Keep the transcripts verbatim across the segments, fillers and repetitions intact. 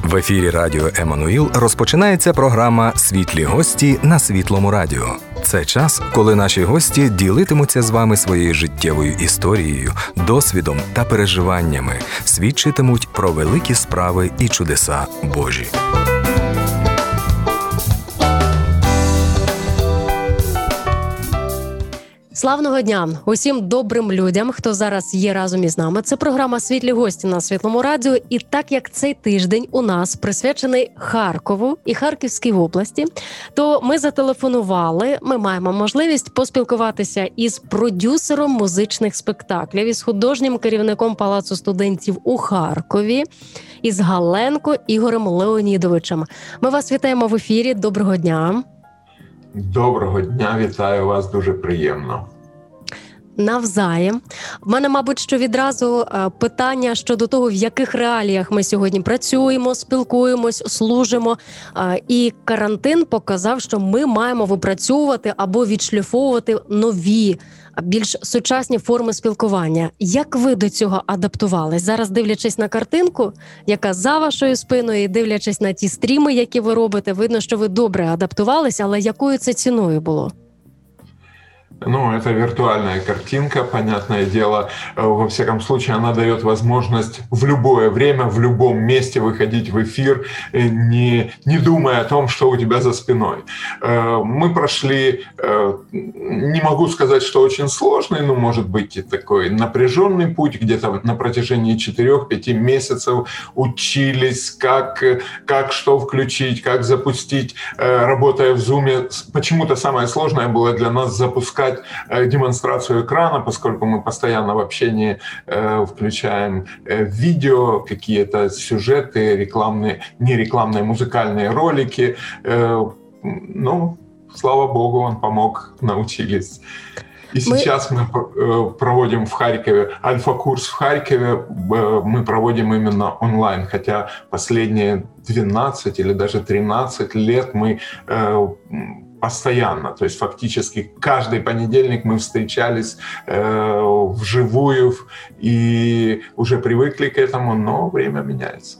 В ефірі Радіо Еммануїл розпочинається програма «Світлі гості» на Світлому радіо. Це час, коли наші гості ділитимуться з вами своєю життєвою історією, досвідом та переживаннями, свідчитимуть про великі справи і чудеса Божі. Славного дня усім добрим людям, хто зараз є разом із нами. Це програма «Світлі гості» на Світлому радіо. І так як цей тиждень у нас присвячений Харкову і Харківській області, то ми зателефонували, ми маємо можливість поспілкуватися із продюсером музичних спектаклів, із художнім керівником Палацу студентів у Харкові, із Галенко Ігорем Леонідовичем. Ми вас вітаємо в ефірі. Доброго дня. Доброго дня, вітаю вас, дуже приємно. Навзаєм. В мене, мабуть, що відразу питання щодо того, в яких реаліях ми сьогодні працюємо, спілкуємось, служимо. І карантин показав, що ми маємо випрацьовувати або відшліфовувати нові, більш сучасні форми спілкування. Як ви до цього адаптувались? Зараз, дивлячись на картинку, яка за вашою спиною, і дивлячись на ті стріми, які ви робите, видно, що ви добре адаптувались, але якою це ціною було? Ну, это виртуальная картинка, понятное дело. Во всяком случае, она дает возможность в любое время, в любом месте выходить в эфир, не, не думая о том, что у тебя за спиной. Мы прошли, не могу сказать, что очень сложный, но, может быть, и такой напряженный путь. Где-то на протяжении четырех-пяти месяцев учились, как, как что включить, как запустить, работая в Zoom. Почему-то самое сложное было для нас запускать демонстрацию экрана, поскольку мы постоянно в общении э, включаем э, видео, какие-то сюжеты, рекламные, не рекламные, музыкальные ролики. Э, ну, слава богу, он помог, научились. И мы... сейчас мы э, проводим в Харькове, альфа-курс в Харькове э, мы проводим именно онлайн, хотя последние двенадцать или даже тринадцать лет мы э, постоянно, то есть фактически каждый понедельник мы встречались э, вживую и уже привыкли к этому, но время меняется.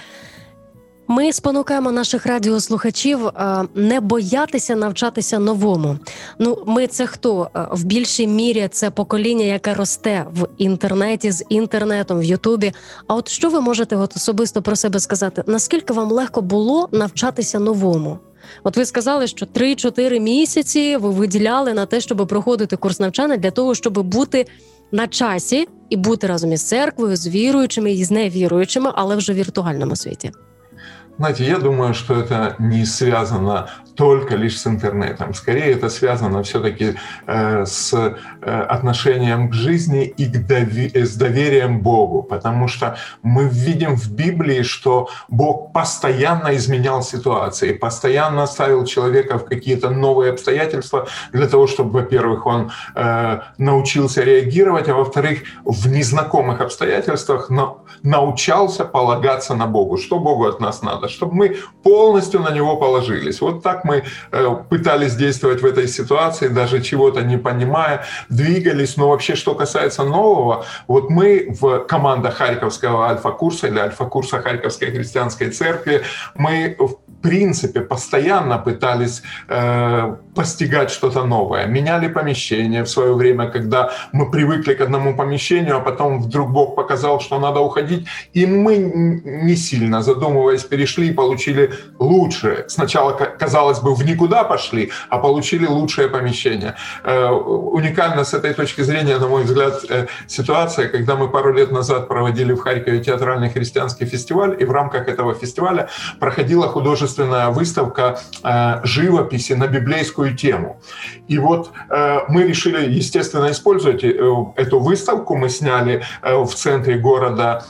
Ми спонукаємо наших радіослухачів не боятися навчатися новому. Ну, ми це хто? В більшій мірі це покоління, яке росте в інтернеті, з інтернетом, в Ютубі. А от що ви можете от особисто про себе сказати? Наскільки вам легко було навчатися новому? От ви сказали, що три-чотири місяці ви виділяли на те, щоб проходити курс навчання для того, щоб бути на часі і бути разом із церквою, з віруючими і з невіруючими, але вже в віртуальному світі. Знаете, я думаю, что это не связано только лишь с интернетом. Скорее, это связано все-таки э, с э, отношением к жизни и к дови- с доверием Богу. Потому что мы видим в Библии, что Бог постоянно изменял ситуации, постоянно ставил человека в какие-то новые обстоятельства для того, чтобы, во-первых, он э, научился реагировать, а во-вторых, в незнакомых обстоятельствах на- научался полагаться на Бога. Что Богу от нас надо? Чтобы мы полностью на Него положились. Вот так мы э, пытались действовать в этой ситуации, даже чего-то не понимая, двигались. Но вообще, что касается нового, вот мы в команда Харьковского альфа-курса или альфа-курса Харьковской христианской церкви, мы в принципе постоянно пытались э, постигать что-то новое. Меняли помещение в свое время, когда мы привыкли к одному помещению, а потом вдруг Бог показал, что надо уходить, и мы не сильно задумываясь перешли и получили лучшее. Сначала, казалось бы, в никуда пошли, а получили лучшее помещение. Э, уникально с этой точки зрения, на мой взгляд, э, ситуация, когда мы пару лет назад проводили в Харькове театральный христианский фестиваль, и в рамках этого фестиваля проходила художественная выставка э, живописи на библейскую тему. И вот э, мы решили, естественно, использовать э, эту выставку. Мы сняли э, в центре города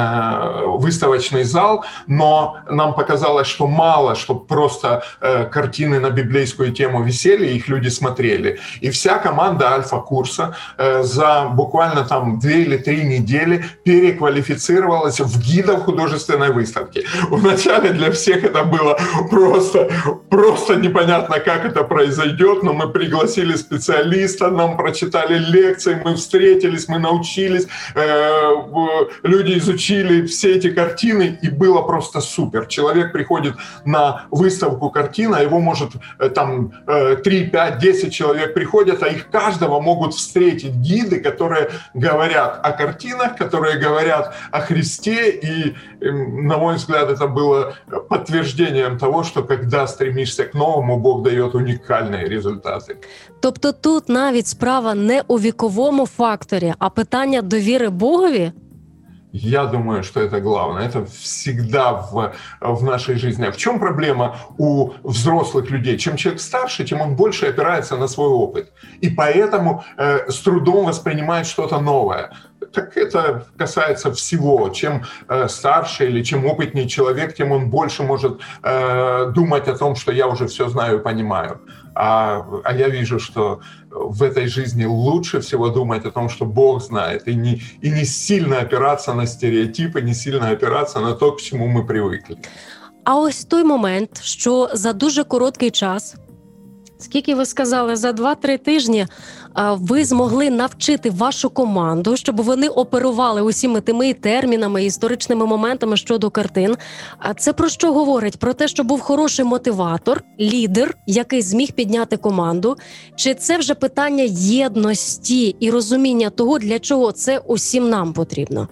э, выставочный зал, но нам показалось, что мало, чтобы просто э, картины на библейскую тему висели, их люди смотрели. И вся команда альфа-курса э, за буквально там две или три недели переквалифицировалась в гидов художественной выставки. Вначале для всех это было было просто, просто непонятно, как это произойдет, но мы пригласили специалиста, нам прочитали лекции, мы встретились, мы научились, люди изучили все эти картины, и было просто супер. Человек приходит на выставку картин, а его может там три, пять, десять человек приходят, а их каждого могут встретить гиды, которые говорят о картинах, которые говорят о Христе, и, на мой взгляд, это было подтверждением того, что когда стремишься к новому, Бог дает уникальные результати. Тобто тут навіть справа не у віковому факторі, а питання довіри Богові? Я думаю, что это главное. Это всегда в, в нашей жизни. А в чем проблема у взрослых людей? Чем человек старше, тем он больше опирается на свой опыт. И поэтому э, с трудом воспринимает что-то новое. Так это касается всего. Чем э, старше или чем опытнее человек, тем он больше может э, думать о том, что я уже все знаю и понимаю. А, а я вижу, что в этой жизни лучше всего думать о том, что Бог знает, и не, и не сильно опираться на стереотипы, не сильно опираться на то, к чему мы привыкли. А ось той момент, що за дуже короткий час, скільки ви сказали, за два-три тижні ви змогли навчити вашу команду, щоб вони оперували усіми тими термінами, історичними моментами щодо картин. А це про що говорить? Про те, що був хороший мотиватор, лідер, який зміг підняти команду? Чи це вже питання єдності і розуміння того, для чого це усім нам потрібно?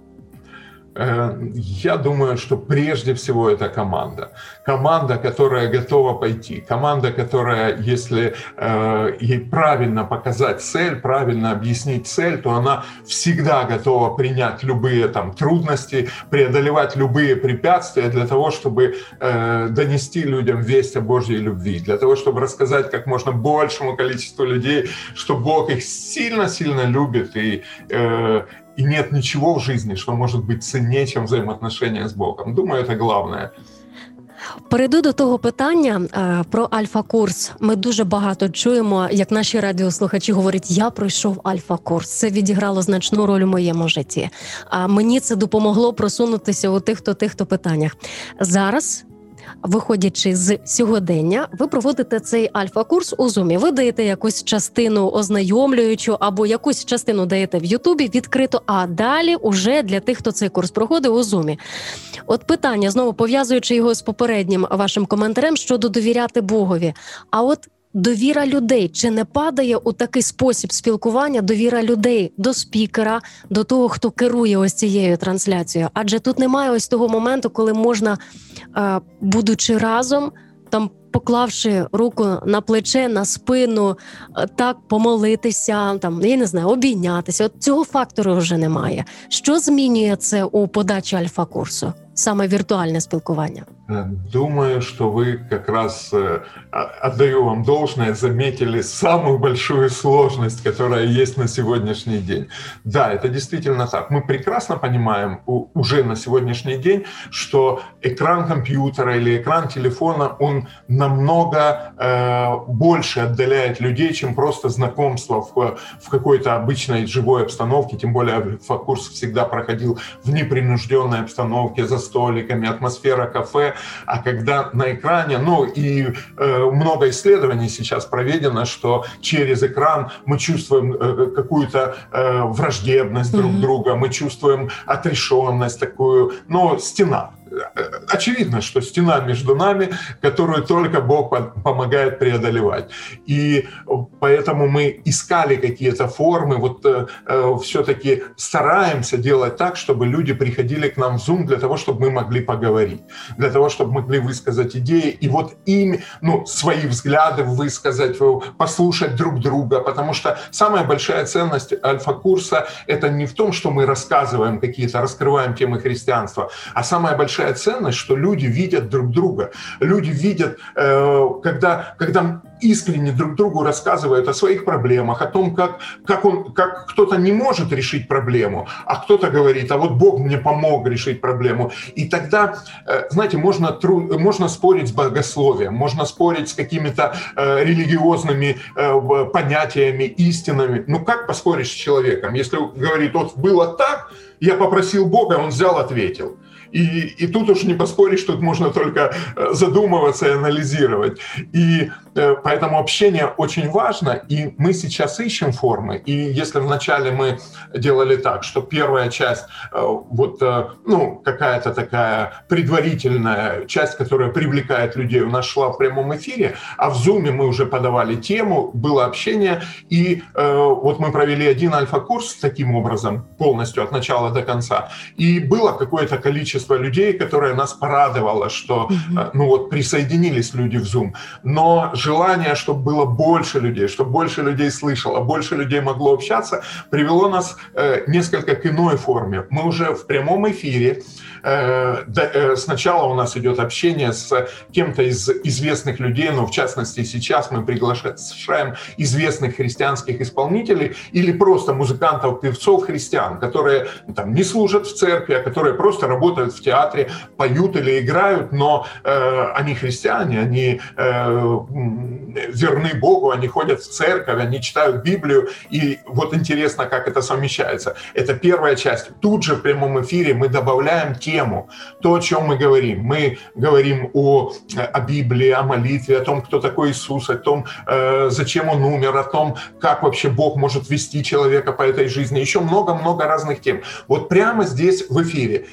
Я думаю, что прежде всего это команда. Команда, которая готова пойти. Команда, которая, если э, ей правильно показать цель, правильно объяснить цель, то она всегда готова принять любые там трудности, преодолевать любые препятствия для того, чтобы э, донести людям весть о Божьей любви, для того, чтобы рассказать как можно большему количеству людей, что Бог их сильно-сильно любит, и э, И нет ничего в жизни, что может быть ценнее, чем взаимоотношения с Богом. Думаю, это главное. Перейду до того питання е, про альфа-курс. Ми дуже багато чуємо, як наші радіослухачі говорять, я пройшов альфа-курс. Це відіграло значну роль у моєму житті. А мені це допомогло просунутися у тих-то, тих-то питаннях. Зараз, виходячи з сьогодення, ви проводите цей альфа-курс у Зумі. Ви даєте якусь частину ознайомлюючу або якусь частину даєте в Ютубі відкрито, а далі уже для тих, хто цей курс проходить у Зумі. От питання, знову пов'язуючи його з попереднім вашим коментарем щодо довіряти Богові. А от довіра людей, чи не падає у такий спосіб спілкування довіра людей до спікера, до того, хто керує ось цією трансляцією? Адже тут немає ось того моменту, коли можна, будучи разом, там поклавши руку на плече, на спину, так помолитися, там, я не знаю, обійнятися. От цього фактору вже немає. Що змінює це у подачі альфа-курсу? Саме віртуальне спілкування? Думаю, что вы как раз, отдаю вам должное, заметили самую большую сложность, которая есть на сегодняшний день. Да, это действительно так. Мы прекрасно понимаем уже на сегодняшний день, что экран компьютера или экран телефона, он намного э, больше отдаляет людей, чем просто знакомство в, в какой-то обычной живой обстановке. Тем более альфа-курс всегда проходил в непринужденной обстановке, за столиками, атмосфера кафе. А когда на экране, ну и э, много исследований сейчас проведено, что через экран мы чувствуем э, какую-то э, враждебность друг mm-hmm. друга, мы чувствуем отрешенность такую, ну, стена. Очевидно, что стена между нами, которую только Бог помогает преодолевать. И поэтому мы искали какие-то формы, вот э, все-таки стараемся делать так, чтобы люди приходили к нам в Zoom для того, чтобы мы могли поговорить, для того, чтобы могли высказать идеи, и вот им, ну, свои взгляды высказать, послушать друг друга, потому что самая большая ценность альфа-курса — это не в том, что мы рассказываем какие-то, раскрываем темы христианства, а самая большая ценность, что люди видят друг друга. Люди видят, э, когда, когда искренне друг другу рассказывают о своих проблемах, о том, как, как, он, как кто-то не может решить проблему, а кто-то говорит, а вот Бог мне помог решить проблему. И тогда, э, знаете, можно, тру, можно спорить с богословием, можно спорить с какими-то э, религиозными э, понятиями, истинами. Ну как поспорить с человеком, если говорит, вот было так, я попросил Бога, он взял, ответил. И, и тут уж не поспоришь, тут можно только задумываться и анализировать. И поэтому общение очень важно, и мы сейчас ищем формы. И если вначале мы делали так, что первая часть, вот, ну, какая-то такая предварительная часть, которая привлекает людей, у нас шла в прямом эфире, а в Zoom мы уже подавали тему, было общение, и э, вот мы провели один альфа-курс таким образом, полностью от начала до конца, и было какое-то количество людей, которое нас порадовало, что, э, ну вот, присоединились люди в Zoom, но желание, чтобы было больше людей, чтобы больше людей слышало, больше людей могло общаться, привело нас э, несколько к иной форме. Мы уже в прямом эфире, э, да, э, сначала у нас идет общение с кем-то из известных людей, но в частности сейчас мы приглашаем известных христианских исполнителей или просто музыкантов, певцов христиан, которые там не служат в церкви, а которые просто работают в театре, поют или играют, но э, они христиане, они э, верны Богу, они ходят в церковь, они читают Библию, и вот интересно, как это совмещается. Это первая часть. Тут же в прямом эфире мы добавляем тему, то, о чем мы говорим. Мы говорим о, о Библии, о молитве, о том, кто такой Иисус, о том, э, зачем Он умер, о том, как вообще Бог может вести человека по этой жизни. Еще много-много разных тем. Вот прямо здесь в эфире.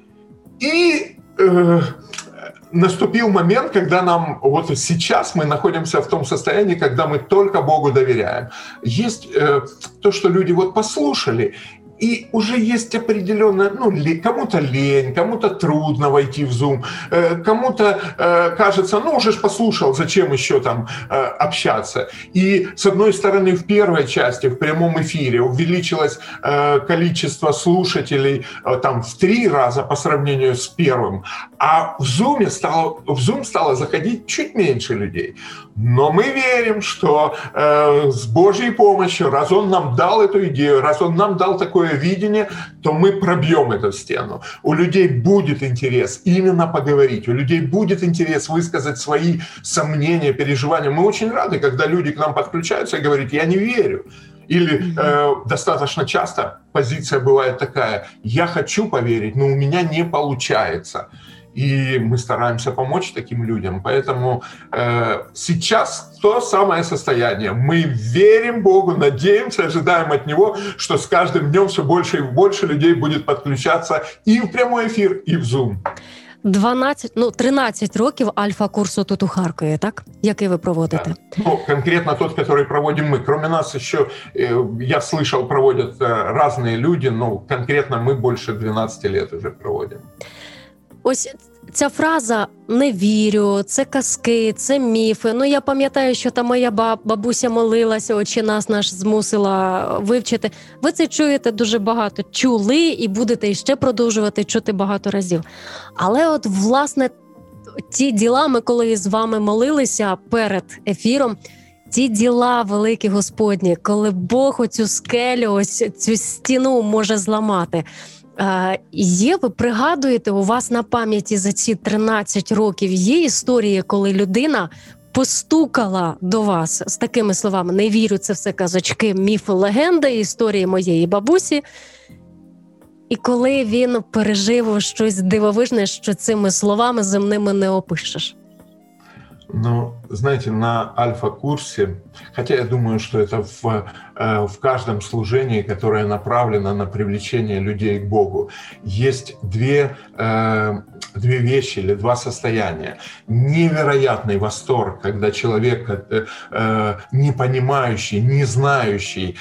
И э, наступил момент, когда нам, вот сейчас мы находимся в том состоянии, когда мы только Богу доверяем. Есть э, то, что люди вот послушали, и уже есть определенная, ну, кому-то лень, кому-то трудно войти в Zoom, кому-то кажется, ну, уже ж послушал, зачем еще там общаться. И, с одной стороны, в первой части, в прямом эфире увеличилось количество слушателей там в три раза по сравнению с первым, а в Zoom стало, в Zoom стало заходить чуть меньше людей. Но мы верим, что э, с Божьей помощью, раз Он нам дал эту идею, раз Он нам дал такое видение, то мы пробьем эту стену. У людей будет интерес именно поговорить, у людей будет интерес высказать свои сомнения, переживания. Мы очень рады, когда люди к нам подключаются и говорят: «Я не верю». Или э, достаточно часто позиция бывает такая: «Я хочу поверить, но у меня не получается». И мы стараемся помочь таким людям. Поэтому э, сейчас то самое состояние. Мы верим Богу, надеемся, ожидаем от Него, что с каждым днем все больше и больше людей будет подключаться и в прямой ефір, і в Zoom. дванадцять, ну, тринадцять років альфа-курсу тут у Харкові, так? Який ви проводите? Да. Ну, конкретно тот, который проводим мы. Кроме нас еще, я слышал, проводят разные люди, но конкретно мы больше двенадцати лет уже проводим. Ось ця фраза «не вірю», це казки, це міфи. Ну, я пам'ятаю, що та моя бабуся молилася, «Отче нас наш» змусила вивчити. Ви це чуєте дуже багато. Чули і будете іще продовжувати чути багато разів. Але от, власне, ті діла, ми коли з вами молилися перед ефіром, ті діла великі Господні, коли Бог оцю скелю, ось цю стіну може зламати. Є, ви пригадуєте, у вас на пам'яті за ці тринадцять років є історії, коли людина постукала до вас з такими словами: «Не вірю, це все казочки, міфи, легенди, історії моєї бабусі». І коли він пережив щось дивовижне, що цими словами земними не опишеш? Ну, знаете, на альфа-курсе, хотя я думаю, что это в, в каждом служении, которое направлено на привлечение людей к Богу, есть две, две вещи или два состояния. Невероятный восторг, когда человек, не понимающий, не знающий,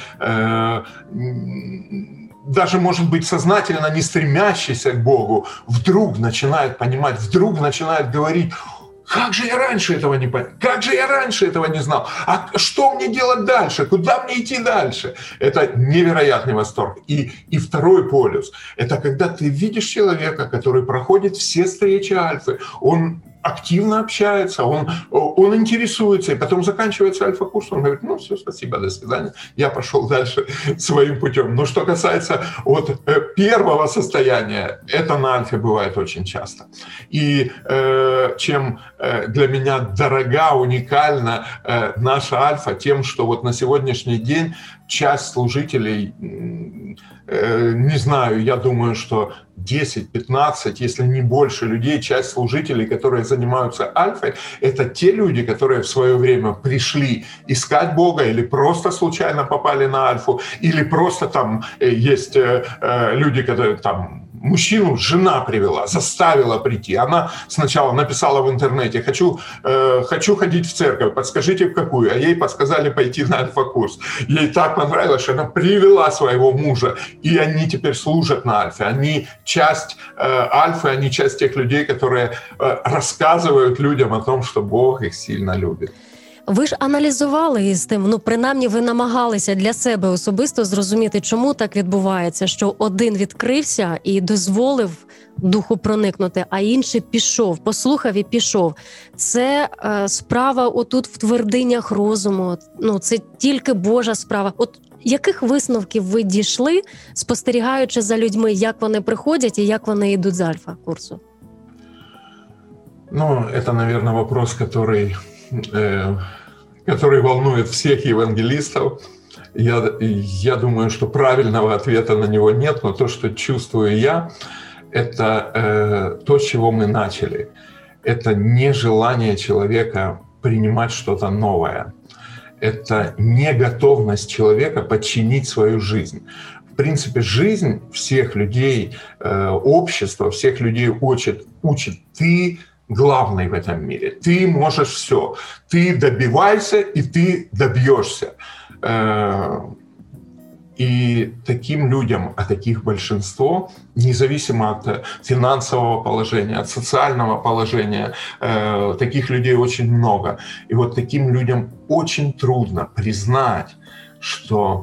даже, может быть, сознательно не стремящийся к Богу, вдруг начинает понимать, вдруг начинает говорить: «Как же я раньше этого не понял? Как же я раньше этого не знал? А что мне делать дальше? Куда мне идти дальше?» Это невероятный восторг. И, и второй полюс – это когда ты видишь человека, который проходит все встречи альфы, он активно общается, он, он интересуется, и потом заканчивается альфа-курс, он говорит: «Ну все, спасибо, до свидания, я пошел дальше своим путем». Но что касается вот первого состояния, это на альфе бывает очень часто. И э, чем для меня дорога, уникальна э, наша альфа, тем, что вот на сегодняшний день часть служителей, не знаю, я думаю, что десять-пятнадцать, если не больше людей, часть служителей, которые занимаются альфой, это те люди, которые в свое время пришли искать Бога или просто случайно попали на альфу, или просто там есть люди, которые там... Мужчину жена привела, заставила прийти. Она сначала написала в интернете: хочу, э, хочу ходить в церковь, подскажите в какую. А ей подсказали пойти на альфа-курс. Ей так понравилось, что она привела своего мужа. И они теперь служат на альфе. Они часть э, альфы, они часть тех людей, которые э, рассказывают людям о том, что Бог их сильно любит. Ви ж аналізували із тим, ну, принаймні ви намагалися для себе особисто зрозуміти, чому так відбувається, що один відкрився і дозволив духу проникнути, а інший пішов, послухав і пішов. Це е, справа отут в твердинях розуму, ну, це тільки Божа справа. От яких висновків ви дійшли, спостерігаючи за людьми, як вони приходять і як вони йдуть з альфа-курсу? Ну, это, наверное, вопрос, который... Э... который волнует всех евангелистов. Я, я думаю, что правильного ответа на него нет, но то, что чувствую я, это э, то, с чего мы начали. Это нежелание человека принимать что-то новое. Это неготовность человека подчинить свою жизнь. В принципе, жизнь всех людей, э, общество всех людей учит, учит ты главный в этом мире. Ты можешь все. Ты добивайся, и ты добьешься. И таким людям, а таких большинство, независимо от финансового положения, от социального положения, таких людей очень много. И вот таким людям очень трудно признать, что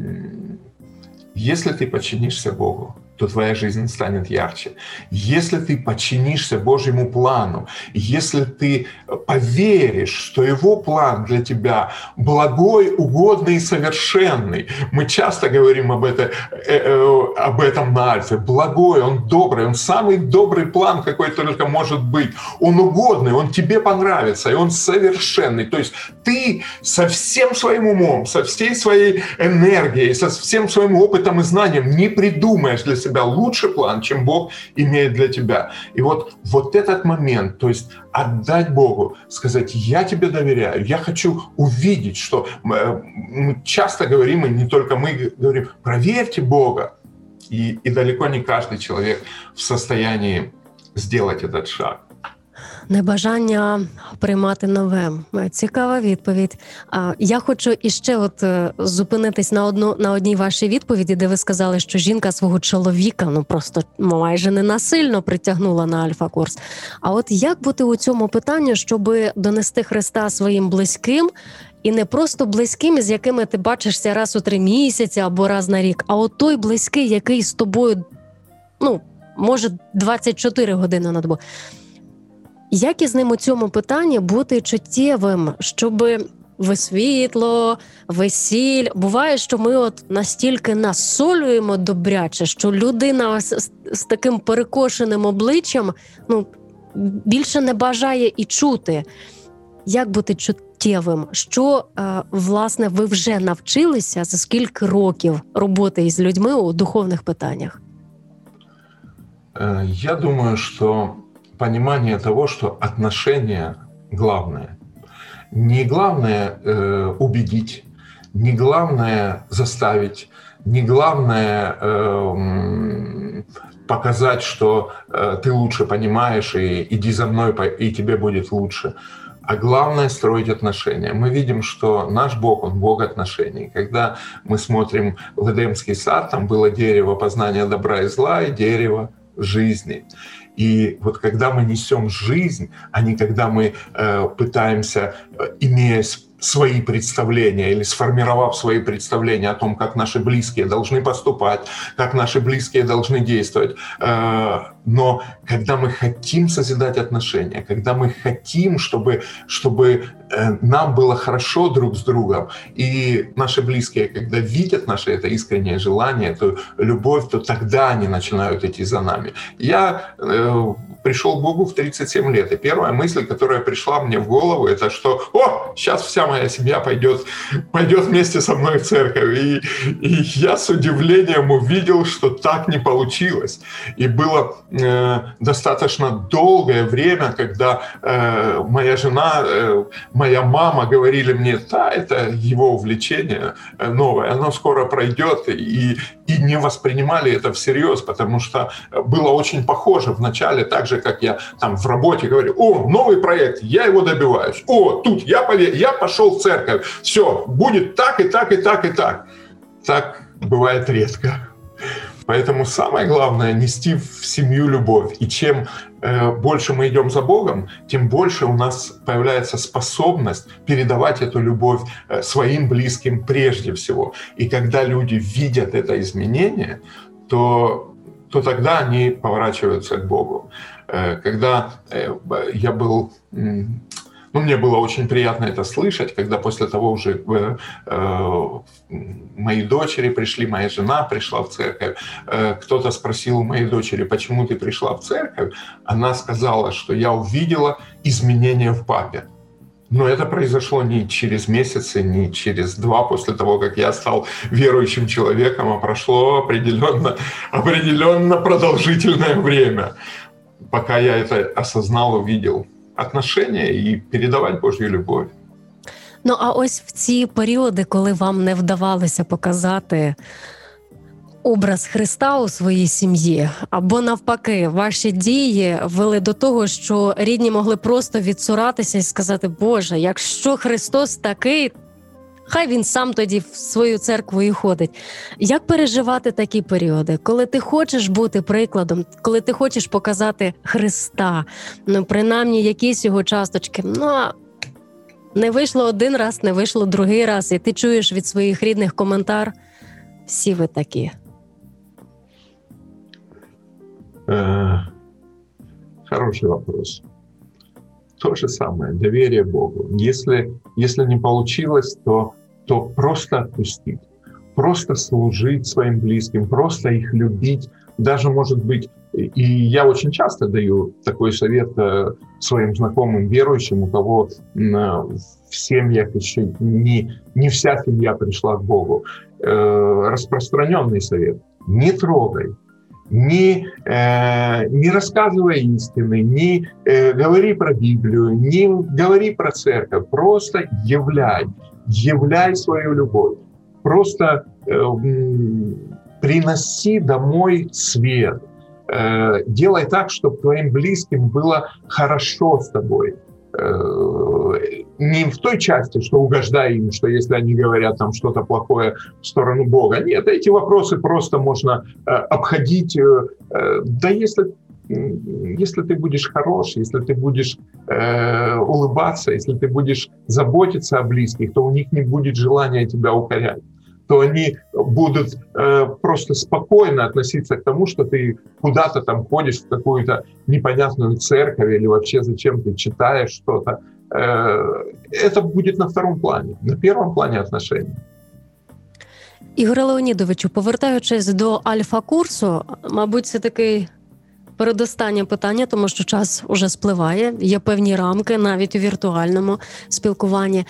если ты подчинишься Богу, то твоя жизнь станет ярче. Если ты подчинишься Божьему плану, если ты поверишь, что Его план для тебя благой, угодный и совершенный. Мы часто говорим об, это, э, э, об этом на альфе. Благой, Он добрый, Он самый добрый план, какой только может быть. Он угодный, Он тебе понравится, и Он совершенный. То есть ты со всем своим умом, со всей своей энергией, со всем своим опытом и знанием не придумаешь для себя лучший план, чем Бог имеет для тебя. И вот, вот этот момент, то есть отдать Богу, сказать: я тебе доверяю, я хочу увидеть, что мы часто говорим, и не только мы говорим, проверьте Бога. И, и далеко не каждый человек в состоянии сделать этот шаг. Небажання приймати нове. Цікава відповідь. Я хочу іще от зупинитись на одну на одній вашій відповіді, де ви сказали, що жінка свого чоловіка ну просто майже не насильно притягнула на альфа-курс. А от як бути у цьому питанні, щоб донести Христа своїм близьким, і не просто близьким, з якими ти бачишся раз у три місяці або раз на рік, а от той близький, який з тобою, ну, може двадцять чотири години на добу. Як із ним у цьому питанні бути чуттєвим, щоб ви світло, ви сіль? Буває, що ми от настільки насолюємо добряче, що людина з, з таким перекошеним обличчям ну, більше не бажає і чути. Як бути чуттєвим? Що, власне, ви вже навчилися за скільки років роботи із людьми у духовних питаннях? Я думаю, что понимание того, что отношения главное. Не главное э, убедить, не главное заставить, не главное э, показать, что э, ты лучше понимаешь, и иди за мной, и тебе будет лучше. А главное — строить отношения. Мы видим, что наш Бог, Он Бог отношений. Когда мы смотрим в Эдемский сад, там было дерево познания добра и зла и дерево жизни. И вот когда мы несем жизнь, а не когда мы э, пытаемся, э, имея свои представления или сформировав свои представления о том, как наши близкие должны поступать, как наши близкие должны действовать, э, Но когда мы хотим созидать отношения, когда мы хотим, чтобы, чтобы нам было хорошо друг с другом, и наши близкие, когда видят наше это искреннее желание, эту любовь, то тогда они начинают идти за нами. Я э, пришел к Богу в тридцать семь лет, и первая мысль, которая пришла мне в голову, это что, о, сейчас вся моя семья пойдет, пойдет вместе со мной в церковь. И, и я с удивлением увидел, что так не получилось. И было э, достаточно долгое время, когда э, моя жена, э, моя мама говорили мне, да, это его увлечение новое, оно скоро пройдет, и, и не воспринимали это всерьез, потому что было очень похоже вначале, так же, как я там в работе говорю, о, новый проект, я его добиваюсь, о, тут я, пове- я пошел в церковь, все, будет так и так и так и так. Так бывает редко. Поэтому самое главное — нести в семью любовь. И чем э, больше мы идем за Богом, тем больше у нас появляется способность передавать эту любовь э, своим близким прежде всего. И когда люди видят это изменение, то, то тогда они поворачиваются к Богу. Э, когда э, я был... Э, Ну, мне было очень приятно это слышать, когда после того уже э, э, мои дочери пришли, моя жена пришла в церковь. Э, кто-то спросил у моей дочери, почему ты пришла в церковь? Она сказала, что я увидела изменения в папе. Но это произошло не через месяцы, не через два после того, как я стал верующим человеком, а прошло определенно, определенно продолжительное время, пока я это осознал, увидел отношения і передавати Божю любов. Ну, а ось в ці періоди, коли вам не вдавалося показати образ Христа у своїй сім'ї, або навпаки, ваші дії вели до того, що рідні могли просто відсуратися і сказати, Боже, якщо Христос такий, хай він сам тоді в свою церкву і ходить. Як переживати такі періоди, коли ти хочеш бути прикладом, коли ти хочеш показати Христа, ну, принаймні якісь його часточки, ну, а не вийшло один раз, не вийшло другий раз, і ти чуєш від своїх рідних коментар, всі ви такі. Э, хороший вопрос. То же самое, доверие Богу. Если, если не получилось, то, то просто отпустить, просто служить своим близким, просто их любить. Даже, может быть, и я очень часто даю такой совет своим знакомым верующим, у кого в семьях еще не, не вся семья пришла к Богу. Распространенный совет: не трогай. Не, э, не рассказывай истины, не э, говори про Библию, не говори про церковь, просто являй, являй свою любовь. Просто э, приноси домой свет. Э, делай так, чтобы твоим близким было хорошо с тобой. Не в той части, что угождай им, что если они говорят там что-то плохое в сторону Бога. Нет, эти вопросы просто можно э, обходить. Э, да если, если ты будешь хорош, если ты будешь э, улыбаться, если ты будешь заботиться о близких, то у них не будет желания тебя укорять. То они будут э, просто спокойно относиться к тому, что ты куда-то там ходишь в какую-то непонятную церковь или вообще зачем ты читаешь что-то. Э, это будет на втором плане. На первом плане отношений. Ігоре Леонідовичу, повертаючись до альфа-курсу, мабуть, це такий передостаннє питання, тому що час уже спливає, є певні рамки навіть у віртуальному спілкуванні.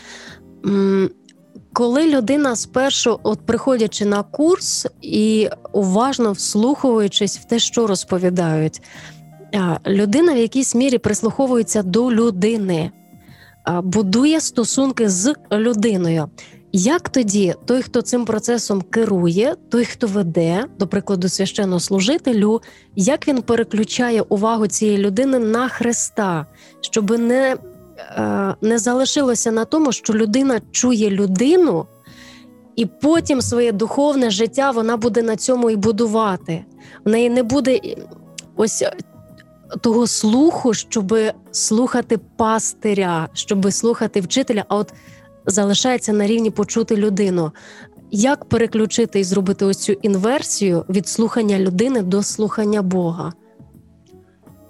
Коли людина спершу, от приходячи на курс і уважно вслуховуючись в те, що розповідають, людина в якійсь мірі прислуховується до людини, будує стосунки з людиною. Як тоді той, хто цим процесом керує, той, хто веде, до прикладу, священнослужителю, як він переключає увагу цієї людини на Христа, щоб не... не залишилося на тому, що людина чує людину, і потім своє духовне життя вона буде на цьому і будувати. В неї не буде ось того слуху, щоб слухати пастиря, щоб слухати вчителя, а от залишається на рівні почути людину. Як переключити і зробити ось цю інверсію від слухання людини до слухання Бога?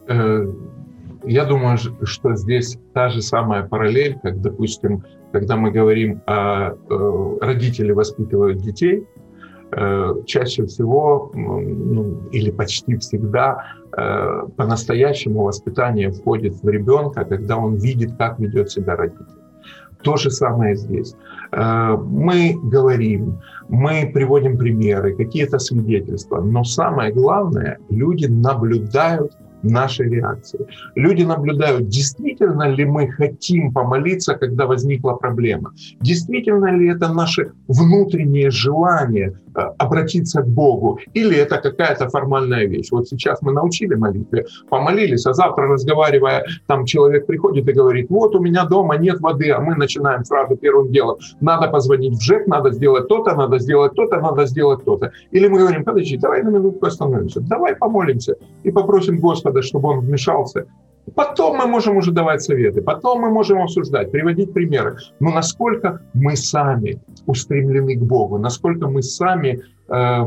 Я думаю, что здесь та же самая параллель, как, допустим, когда мы говорим о родители воспитывают детей, чаще всего, ну, или почти всегда, по-настоящему воспитание входит в ребенка, когда он видит, как ведет себя родитель. То же самое здесь. Мы говорим, мы приводим примеры, какие-то свидетельства, но самое главное, люди наблюдают нашей реакции. Люди наблюдают, действительно ли мы хотим помолиться, когда возникла проблема. Действительно ли это наше внутреннее желание обратиться к Богу, или это какая-то формальная вещь. Вот сейчас мы научили молитве, помолились, а завтра, разговаривая, там человек приходит и говорит, вот у меня дома нет воды, а мы начинаем сразу первым делом. Надо позвонить в ЖЭК, надо сделать то-то, надо сделать то-то, надо сделать то-то. Или мы говорим, подожди, давай на минутку остановимся, давай помолимся и попросим Господа, чтобы Он вмешался. Потом мы можем уже давать советы, потом мы можем обсуждать, приводить примеры. Но насколько мы сами устремлены к Богу, насколько мы сами э,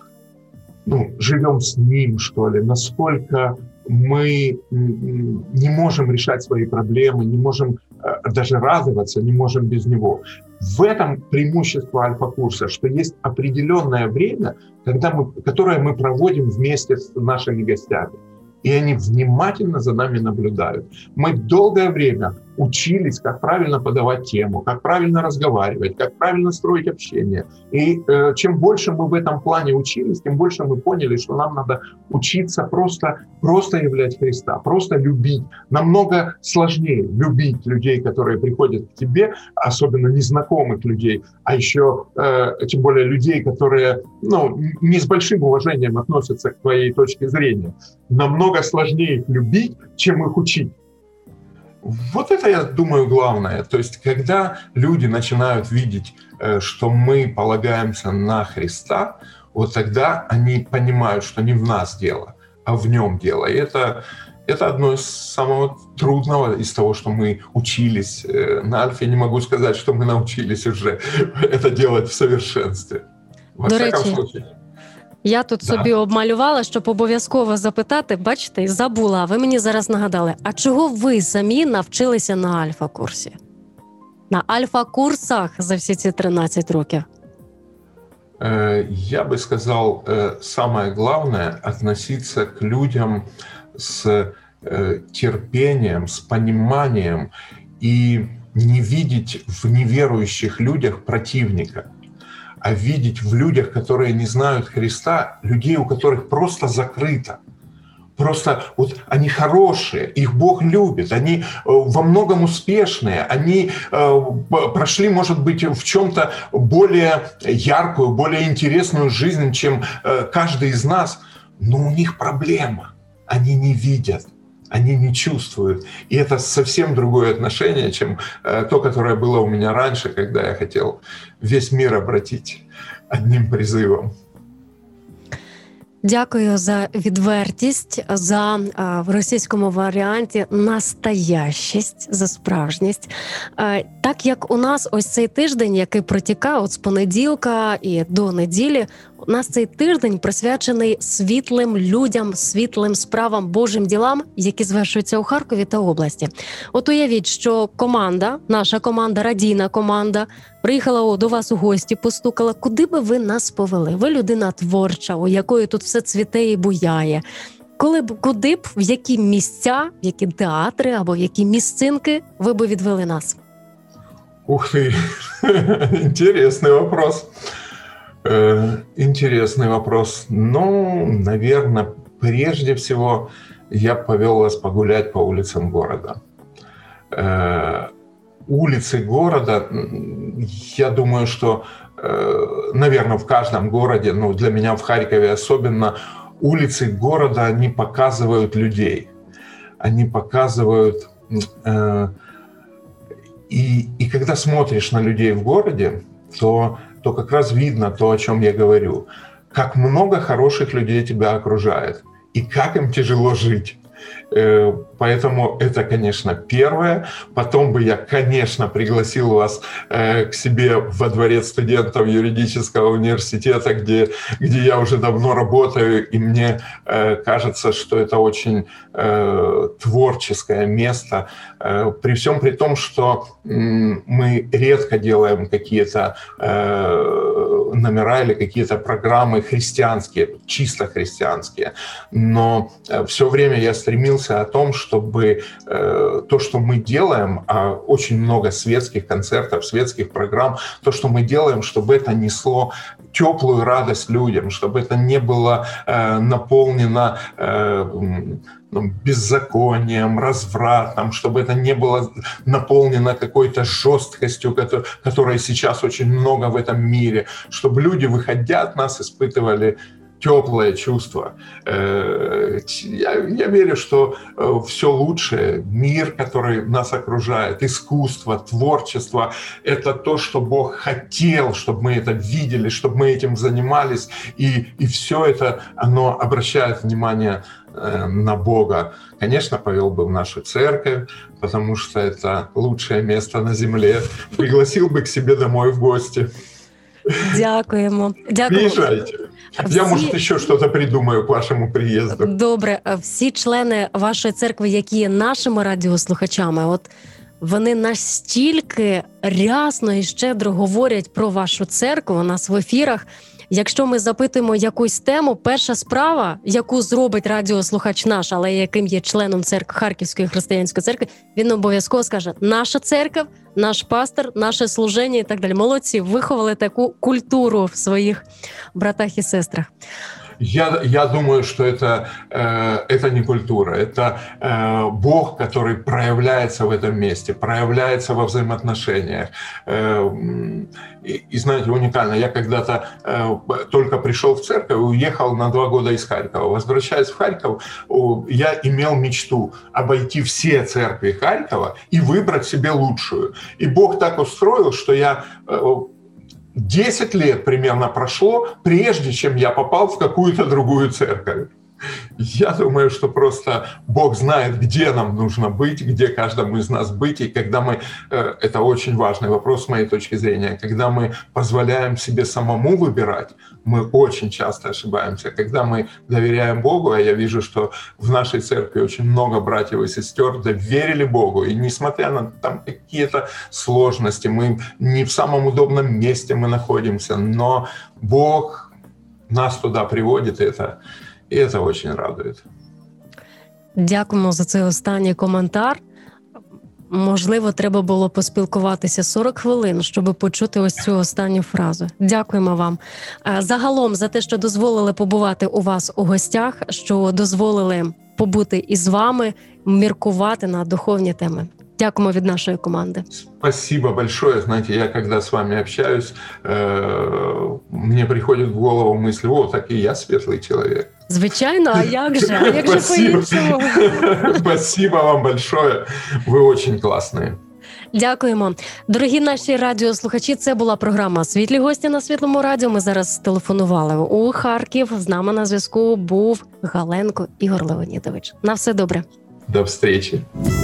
ну, живем с Ним, что ли, насколько мы не можем решать свои проблемы, не можем э, даже радоваться, не можем без Него. В этом преимущество альфа-курса, что есть определенное время, когда мы, которое мы проводим вместе с нашими гостями. И они внимательно за нами наблюдают. Мы долгое время учились, как правильно подавать тему, как правильно разговаривать, как правильно строить общение. И э, чем больше мы в этом плане учились, тем больше мы поняли, что нам надо учиться просто, просто являть Христа, просто любить. Намного сложнее любить людей, которые приходят к тебе, особенно незнакомых людей, а еще э, тем более людей, которые ну, не с большим уважением относятся к твоей точке зрения. Намного сложнее их любить, чем их учить. Вот это, я думаю, главное. То есть, когда люди начинают видеть, что мы полагаемся на Христа, вот тогда они понимают, что не в нас дело, а в Нем дело. И это, это одно из самого трудного из того, что мы учились. На Альфе не могу сказать, что мы научились уже это делать в совершенстве. Во До всяком речі, случае. Я тут Да. собі обмалювала, щоб обов'язково запитати, бачите, і забула, а ви мені зараз нагадали, а чого ви самі навчилися на альфа-курсі? На альфа-курсах за всі ці тринадцять років? Я бы сказал, самое главное — относиться к людям с терпением, с пониманием и не видеть в неверующих людях противника, а видеть в людях, которые не знают Христа, людей, у которых просто закрыто. Просто вот они хорошие, их Бог любит, они во многом успешные, они прошли, может быть, в чем-то более яркую, более интересную жизнь, чем каждый из нас, но у них проблема, они не видят. Они не чувствуют. И это совсем другое отношение, чем то, которое было у меня раньше, когда я хотел весь мир обратить одним призывом. Дякую за відвертість, за в російському варіанті настоящість, за справжність. Так як у нас ось цей тиждень, який протікав от з понеділка і до неділі, у нас цей тиждень присвячений світлим людям, світлим справам, Божим ділам, які звершуються у Харкові та області. От уявіть, що команда, наша команда, радійна команда, приїхала до вас у гості, постукала. Куди би ви нас повели? Ви людина творча, у якої тут все цвіте і буяє. Коли б, куди б, в які місця, в які театри або в які місцинки ви б відвели нас? Ух ты, интересный вопрос. Интересный вопрос. Ну, наверное, прежде всего я повел вас погулять по улицам города. Улицы города, я думаю, что, наверное, в каждом городе, ну, для меня в Харькове особенно, улицы города, они показывают людей. Они показывают... И, и когда смотришь на людей в городе, то... то как раз видно то, о чем я говорю. Как много хороших людей тебя окружает, и как им тяжело жить. Поэтому это, конечно, первое. Потом бы я, конечно, пригласил вас к себе во дворец студентов юридического университета, где, где я уже давно работаю, и мне кажется, что это очень творческое место. При всем при том, что мы редко делаем какие-то номера или какие-то программы христианские, чисто христианские. Но все время я стремился о том, чтобы э, то, что мы делаем, а очень много светских концертов, светских программ, то, что мы делаем, чтобы это несло теплую радость людям, чтобы это не было э, наполнено э, беззаконием, развратом, чтобы это не было наполнено какой-то жесткостью, которой сейчас очень много в этом мире, чтобы люди, выходя от нас, испытывали теплое чувство. Я, я верю, что все лучшее, мир, который нас окружает, искусство, творчество, это то, что Бог хотел, чтобы мы это видели, чтобы мы этим занимались, и, и все это, оно обращает внимание на Бога. Конечно, повел бы в нашу церковь, потому что это лучшее место на земле. Пригласил бы к себе домой в гости. Дякуємо. Дякуємо. Приезжайте. Всі... Я, может, еще что-то придумаю к вашему приезду. Добре. Всі члени вашої церкви, які є нашими радіослухачами, от вони настільки рясно і щедро говорять про вашу церкву у нас в ефірах. Якщо ми запитуємо якусь тему, перша справа, яку зробить радіослухач наш, але яким є членом церкви Харківської християнської церкви, він обов'язково скаже: наша церква, наш пастор, наше служення і так далі. Молодці, виховали таку культуру в своїх братах і сестрах. Я, я думаю, что это, э, это не культура, это э, Бог, который проявляется в этом месте, проявляется во взаимоотношениях. Э, и, и, знаете, уникально, я когда-то э, только пришел в церковь, уехал на два года из Харькова. Возвращаясь в Харьков, я имел мечту обойти все церкви Харькова и выбрать себе лучшую. И Бог так устроил, что я... Э, Десять лет примерно прошло, прежде чем я попал в какую-то другую церковь. Я думаю, что просто Бог знает, где нам нужно быть, где каждому из нас быть. И когда мы, это очень важный вопрос с моей точки зрения, когда мы позволяем себе самому выбирать, мы очень часто ошибаемся. Когда мы доверяем Богу, а я вижу, что в нашей церкви очень много братьев и сестер доверили Богу, и несмотря на там какие-то сложности, мы не в самом удобном месте мы находимся, но Бог нас туда приводит, и это... І це дуже радує. Дякуємо за цей останній коментар. Можливо, треба було поспілкуватися сорок хвилин, щоб почути ось цю останню фразу. Дякуємо вам. Загалом за те, що дозволили побувати у вас у гостях, що дозволили побути із вами, міркувати на духовні теми. Дякуємо від нашої команди. Спасибо большое. Знаете, я когда с вами общаюсь, э, мне приходит в голову мысль: о, так и я светлый человек. Звичайно, а як же? А як же по-іншому? Спасибо вам большое. Ви очень классные. Дякуємо. Дорогі наші радіослухачі, це була програма «Світлі гості» на Світлому радіо. Ми зараз телефонували у Харків. З нами на зв'язку був Галенко Ігор Леонідович. На все добре. До встречи.